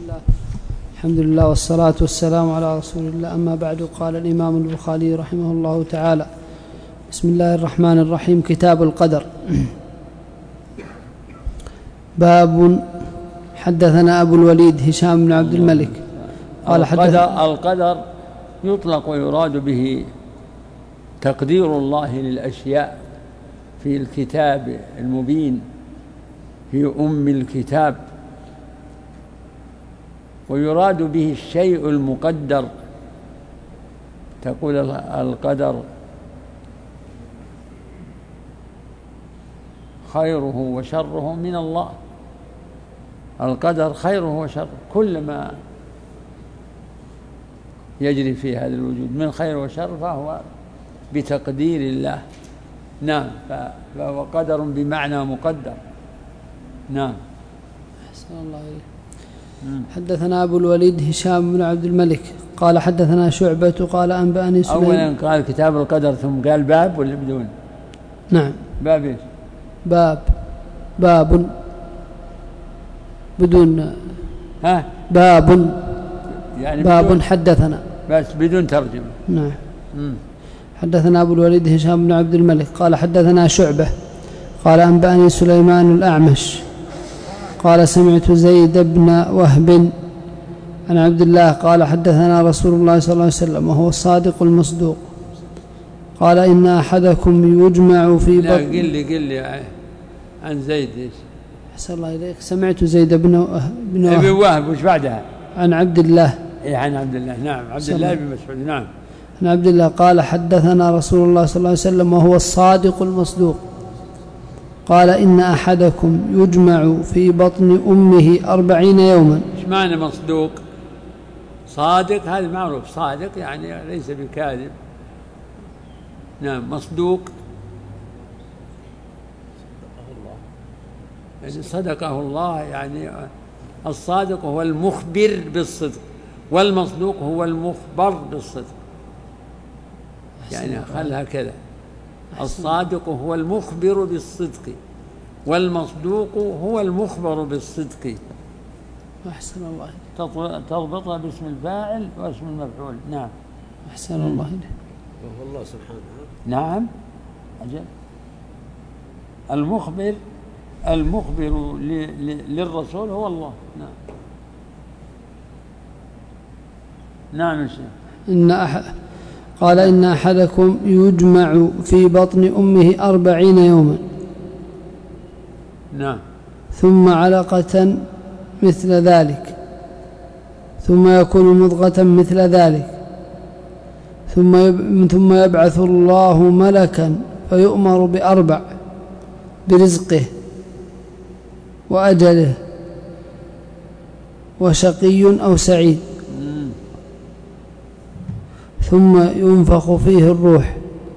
الحمد لله والصلاة والسلام على رسول الله. أما بعد، قال الإمام البخاري رحمه الله تعالى: بسم الله الرحمن الرحيم. كتاب القدر. باب. حدثنا أبو الوليد هشام بن عبد الملك قال القدر يطلق ويراد به تقدير الله للأشياء في الكتاب المبين، في أم الكتاب، ويراد به الشيء المقدر. تقول القدر خيره وشره من الله. القدر خيره وشره، كل ما يجري في هذا الوجود من خير وشر فهو بتقدير الله. نعم، فهو قدر بمعنى مقدر. نعم. أحسن الله إليك. حدثنا أبو الوليد هشام بن عبد الملك قال حدثنا شعبة قال أنبأني سليم. أولا قال كتاب القدر ثم قال باب ولا بدون؟ نعم. باب إيش؟ باب بدون. ها؟ باب يعني باب حدثنا بس بدون ترجمة. نعم. حدثنا أبو الوليد هشام بن عبد الملك قال حدثنا شعبة قال أنبأني سليمان الأعمش قال سمعت زيد بن وهب عن عبد الله قال حدثنا رسول الله صلى الله عليه وسلم وهو الصادق المصدوق قال إن أحدكم يجمع في بطن. قل لي عن زيد إيش؟ أحسن الله إليك. سمعت زيد بن وهب. وش بعدها؟ عن عبد الله. عن عبد الله. نعم، عبد الله بن مسعود. نعم. عن عبد الله قال حدثنا رسول الله صلى الله عليه وسلم وهو الصادق المصدوق قال إن أحدكم يجمع في بطن أمه 40 يوما. ايش معنى مصدوق؟ صادق هذا معروف، صادق يعني ليس بكاذب. نعم. مصدوق يعني صدقه الله، يعني الصادق هو المخبر بالصدق، والمصدوق هو المخبر بالصدق. يعني خلها كذا: الصادق هو المخبر بالصدق، والمصدوق هو المخبر بالصدق. أحسن الله. تربطها باسم الفاعل واسم المفعول. نعم. أحسن الله. وهو الله سبحانه. نعم. أجل. المخبر للرسول هو الله. نعم. نعم يا شيخ. قال إن أحدكم يجمع في بطن أمه 40 يوما. نعم. ثم علقة مثل ذلك، ثم يكون مضغة مثل ذلك، ثم يبعث الله ملكا فيؤمر ب4: برزقه وأجله وشقي أو سعيد، ثم ينفخ فيه الروح.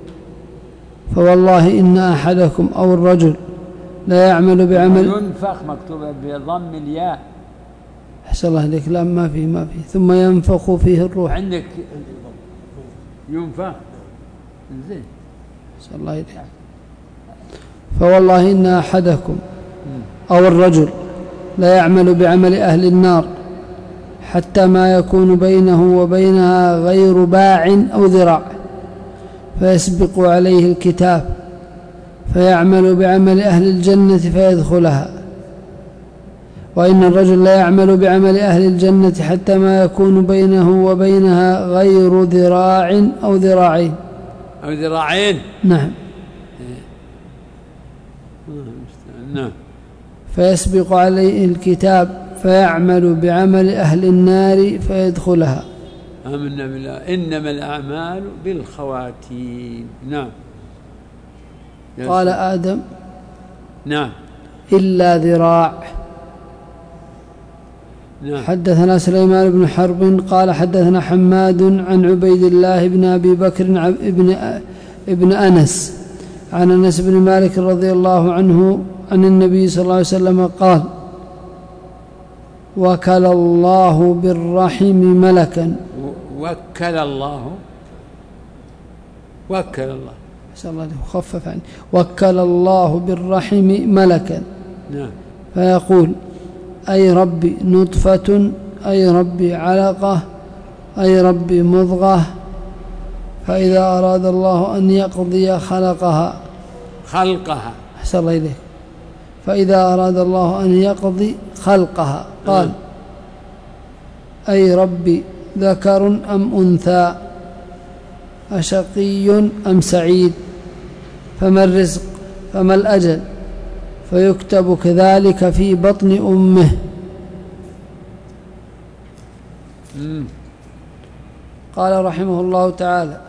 فوالله إن أحدكم أو الرجل لا يعمل بعمل. ينفخ مكتوبة بضم الياء. أحسن الله عليك. لا، ما في. ثم ينفخ فيه الروح. عندك ينفخ. زين. أحسن الله عليك. فوالله إن أحدكم أو الرجل لا يعمل بعمل أهل النار حتى ما يكون بينه وبينها غير باع أو ذراع، فيسبق عليه الكتاب فيعمل بعمل أهل الجنة فيدخلها. وإن الرجل لا يعمل بعمل أهل الجنة حتى ما يكون بينه وبينها غير ذراع أو ذراعين. أو ذراعين. نعم. نعم. فيسبق عليه الكتاب فيعمل بعمل أهل النار فيدخلها. آمنا بالله. إنما الأعمال بالخواتيم. نعم. قال آدم: نعم. إلا ذراع. نعم. حدثنا سليمان بن حرب قال حدثنا حماد عن عبيد الله بن أبي بكر ابن أنس عن أنس بن مالك رضي الله عنه عن النبي صلى الله عليه وسلم قال: وكل الله بالرحم ملكا. وكل الله. خفف عني. وكل الله بالرحم ملكا. نعم. فيقول: أي ربي، نطفة أي ربي علقة أي ربي مضغة، فإذا أراد الله أن يقضي خلقها. أحسن الله إليك. فإذا أراد الله أن يقضي خلقها قال أي ربي ذكر أم أنثى، أشقي أم سعيد، فما الرزق فما الأجل، فيكتب كذلك في بطن أمه. قال رحمه الله تعالى: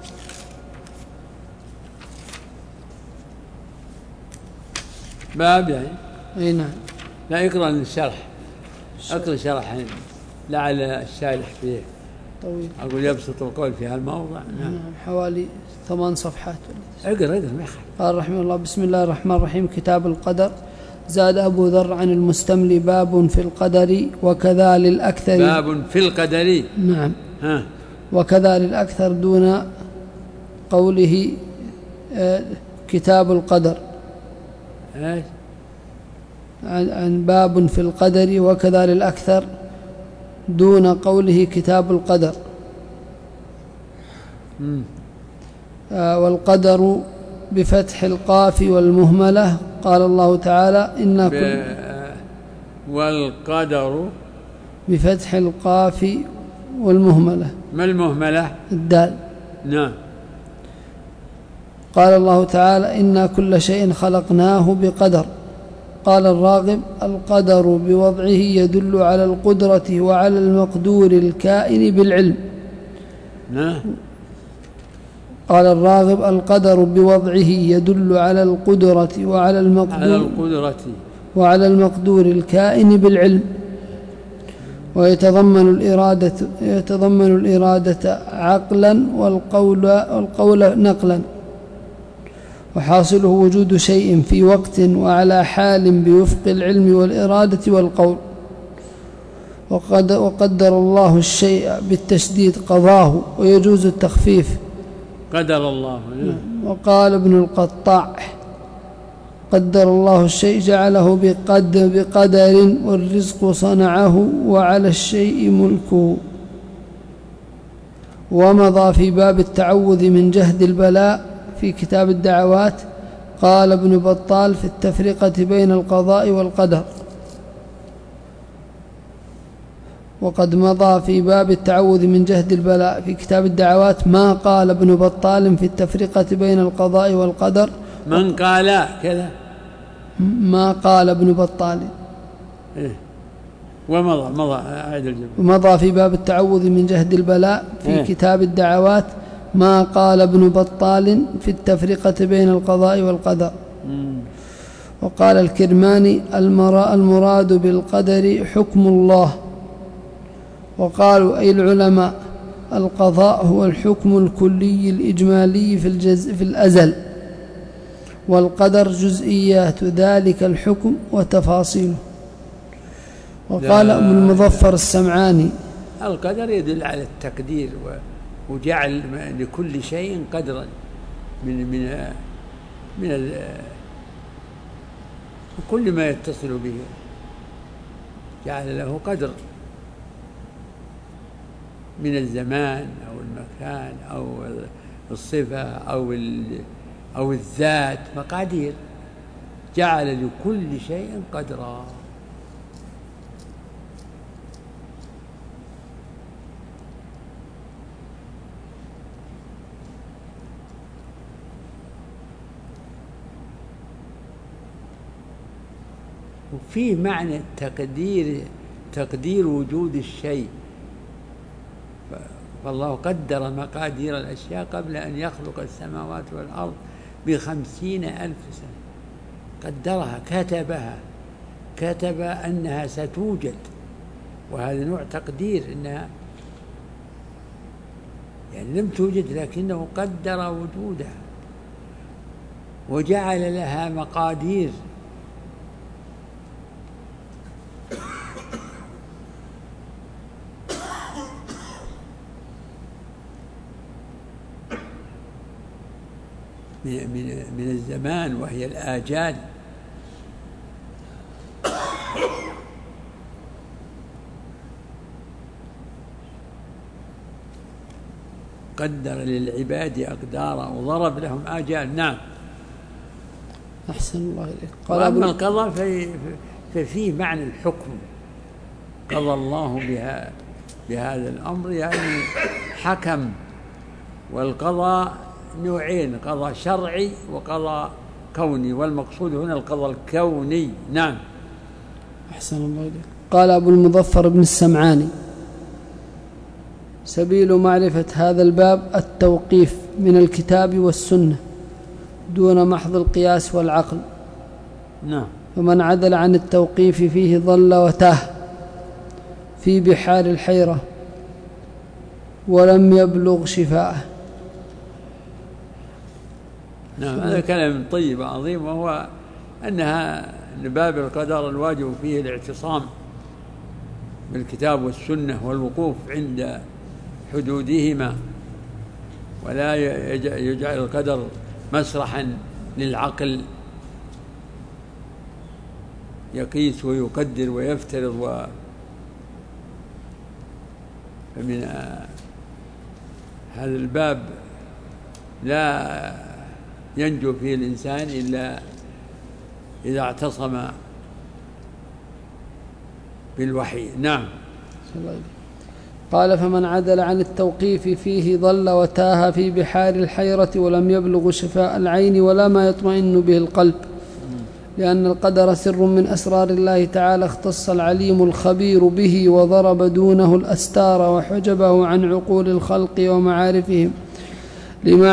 باب يعني أي نعم. لا يقرأ الشرح، اقرأ شرح لعل الشارح فيه طويل، أقول يبسط القول في هالموضع. نعم حوالي 8 صفحات. اقرأ قال رحمه الله: بسم الله الرحمن الرحيم. كتاب القدر. زاد أبو ذر عن المستملي: باب في القدر وكذا للأكثر. باب في القدر. نعم. وكذا للأكثر دون قوله كتاب القدر. عن باب في القدر وكذا للأكثر دون قوله كتاب القدر. والقدر بفتح القاف والمهملة. قال الله تعالى: إن والقدر بفتح القاف والمهملة. ما المهملة؟ الدال. نعم. قال الله تعالى: إنا كل شيء خلقناه بقدر. قال الراغب: القدر بوضعه يدل على القدرة وعلى المقدور الكائن بالعلم. نعم. قال الراغب: القدر بوضعه يدل على القدرة وعلى المقدور الكائن بالعلم، ويتضمن الإرادة عقلا والقول نقلا، وحاصله وجود شيء في وقت وعلى حال بوفق العلم والإرادة والقول. وقدر الله الشيء بالتشديد قضاه، ويجوز التخفيف قدر الله. وقال ابن القطاع: قدر الله الشيء جعله بقدر، والرزق صنعه وعلى الشيء ملكه. ومضى في باب التعوذ من جهد البلاء في كتاب الدعوات. قال ابن بطال في التفرقة بين القضاء والقدر. وقد مضى في باب التعوذ من جهد البلاء في كتاب الدعوات ما قال ابن بطال في التفرقة بين القضاء والقدر. من قال كذا؟ ما قال ابن بطال. ومضى في باب التعوذ من جهد البلاء في كتاب الدعوات ما قال ابن بطال في التفرقة بين القضاء والقدر. وقال الكرماني: المراد بالقدر حكم الله. وقالوا أي العلماء: القضاء هو الحكم الكلي الإجمالي في الأزل، والقدر جزئيات ذلك الحكم وتفاصيله. وقال ابن المظفر السمعاني: القدر يدل على التقدير وجعل لكل شيء قدرا من كل ما يتصل به جعل له قدر من الزمان أو المكان أو الصفة أو الذات، مقادير، جعل لكل شيء قدرا. وفيه معنى تقدير وجود الشيء، فالله قدر مقادير الأشياء قبل أن يخلق السماوات والأرض ب50,000 سنة، قدرها، كتب أنها ستوجد، وهذا نوع تقدير، إنها يعني لم توجد لكنه قدر وجودها وجعل لها مقادير. من الزمان وهي الآجال. قدر للعباد أقدارا وضرب لهم آجال. نعم. أحسن الله إليك. وأما القضاء ففيه معنى الحكم، قضى الله بهذا الأمر، يعني حكم. والقضاء نوعين، قضاء شرعي وقضاء كوني، والمقصود هنا القضاء الكوني. نعم. أحسن الله إليك. قال أبو المظفر بن السمعاني: سبيل معرفة هذا الباب التوقيف من الكتاب والسنة دون محض القياس والعقل. نعم. فمن عدل عن التوقيف فيه ضل وتاه في بحار الحيرة ولم يبلغ شفاءه. نعم. هذا كلام طيب عظيم، وهو أن باب القدر الواجب فيه الاعتصام بالكتاب والسنة والوقوف عند حدودهما، ولا يجعل القدر مسرحا للعقل يقيس ويقدر ويفترض. فمن هذا الباب لا ينجو فيه الإنسان إلا إذا اعتصم بالوحي. نعم. قال: فمن عدل عن التوقيف فيه ضل وتاه في بحار الحيرة ولم يبلغ شفاء العين ولا ما يطمئن به القلب، لأن القدر سر من أسرار الله تعالى اختص العليم الخبير به وضرب دونه الأستار وحجبه عن عقول الخلق ومعارفهم لما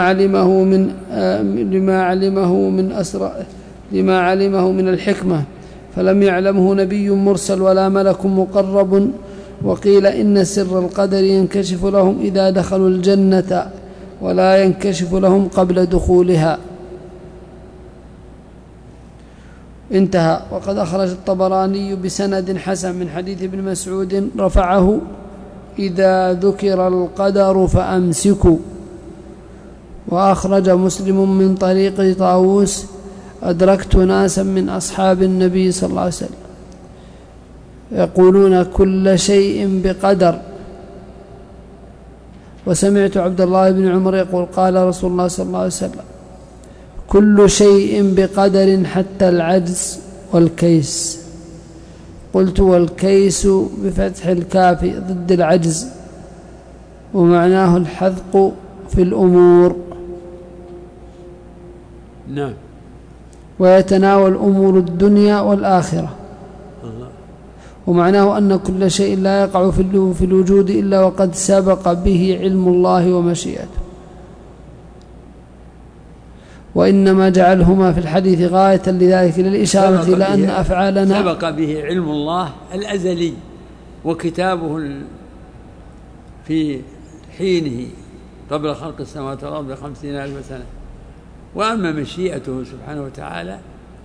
علمه من الحكمة، فلم يعلمه نبي مرسل ولا ملك مقرب. وقيل إن سر القدر ينكشف لهم إذا دخلوا الجنة ولا ينكشف لهم قبل دخولها. انتهى. وقد أخرج الطبراني بسند حسن من حديث ابن مسعود رفعه: إذا ذكر القدر فأمسكوا. وأخرج مسلم من طريق طاووس: أدركت ناسا من أصحاب النبي صلى الله عليه وسلم يقولون كل شيء بقدر. وسمعت عبد الله بن عمر يقول: قال رسول الله صلى الله عليه وسلم: كل شيء بقدر حتى العجز والكيس. قلت: والكيس بفتح الكاف ضد العجز، ومعناه الحذق في الأمور. نعم. ويتناول أمور الدنيا والآخرة. ومعناه أن كل شيء لا يقع في الوجود إلا وقد سبق به علم الله ومشيئته، وإنما جعلهما في الحديث غاية لذلك للإشارة إلى أن أفعالنا سبق به علم الله الأزلي وكتابه في حينه قبل خلق السماوات والأرض ب50,000 سنة. وأما مشيئته سبحانه وتعالى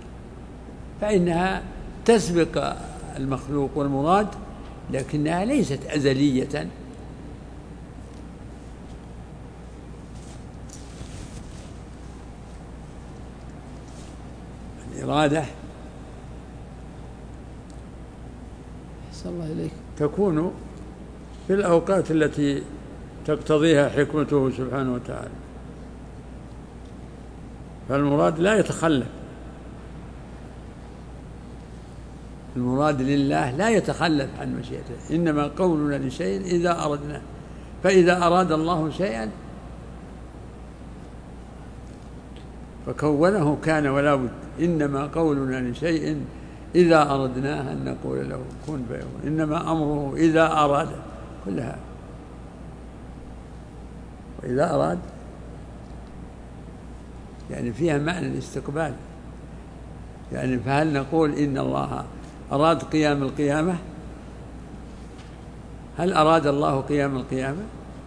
فإنها تسبق المخلوق والمراد، لكنها ليست أزلية. الإرادة تكون في الأوقات التي تقتضيها حكمته سبحانه وتعالى، فالمراد لا يتخلف، المراد لله لا يتخلف عن مشيئته، إنما قولنا لشيء إذا أردنا، فإذا أراد الله شيئا فكونه كان ولا بد، إنما قولنا لشيء إذا أردناه أن نقول له كن فيكون، إنما أمره إذا أراد كلها، وإذا أراد يعني فيها معنى الاستقبال. يعني فهل نقول إن الله أراد قيام القيامة؟ هل أراد الله قيام القيامة؟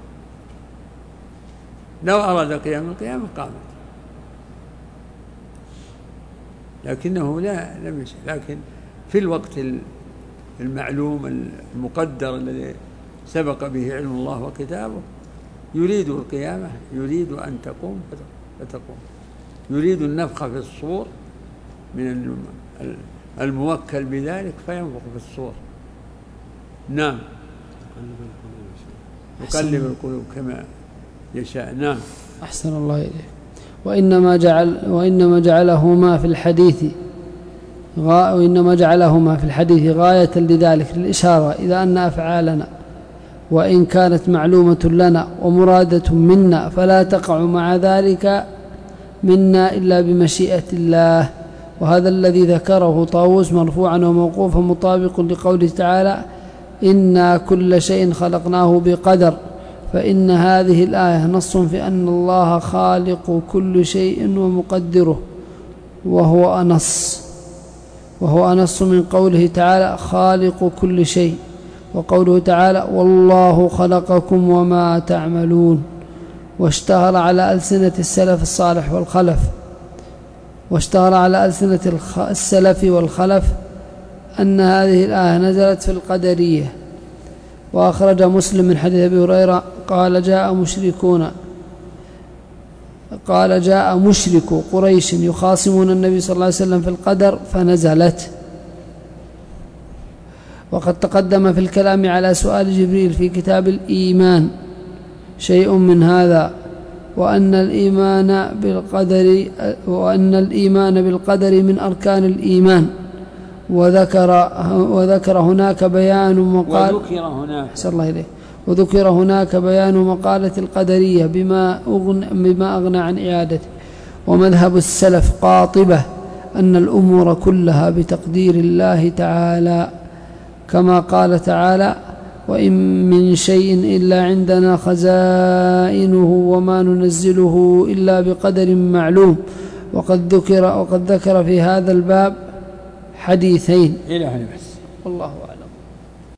لو أراد قيام القيامة قامت، لكنه لم يشاء. لكن في الوقت المعلوم المقدر الذي سبق به علم الله وكتابه يريد القيامة، يريد أن تقوم فتقوم، يريد النفخ في الصور من الموكل بذلك فينفخ في الصور. نعم. يقلب القلوب كما يشاء. نعم. أحسن الله إليك. وإنما جعلهما في الحديث غاية لذلك للإشارة إلى أن أفعالنا وإن كانت معلومة لنا ومرادة منا فلا تقع مع ذلك منا إلا بمشيئة الله. وهذا الذي ذكره طاووس مرفوعا وموقوفا مطابق لقوله تعالى: إنا كل شيء خلقناه بقدر. فإن هذه الآية نص في أن الله خالق كل شيء ومقدره، وهو أنص من قوله تعالى: خالق كل شيء، وقوله تعالى: والله خلقكم وما تعملون. واشتهر على ألسنة السلف الصالح والخلف أن هذه الآية نزلت في القدرية. وأخرج مسلم من حديث أبي هريرة قال: جاء مشرك قريش يخاصمون النبي صلى الله عليه وسلم في القدر فنزلت. وقد تقدم في الكلام على سؤال جبريل في كتاب الإيمان شيء من هذا، وأن الإيمان بالقدر من أركان الإيمان. وذكر هناك بيان مقالة القدرية بما أغنى عن إعادته. ومذهب السلف قاطبة أن الأمور كلها بتقدير الله تعالى، كما قال تعالى: وإن من شيء إلا عندنا خزائنه وما ننزله إلا بقدر معلوم. وقد ذكر في هذا الباب حديثين. إلى هنا بس. والله أعلم.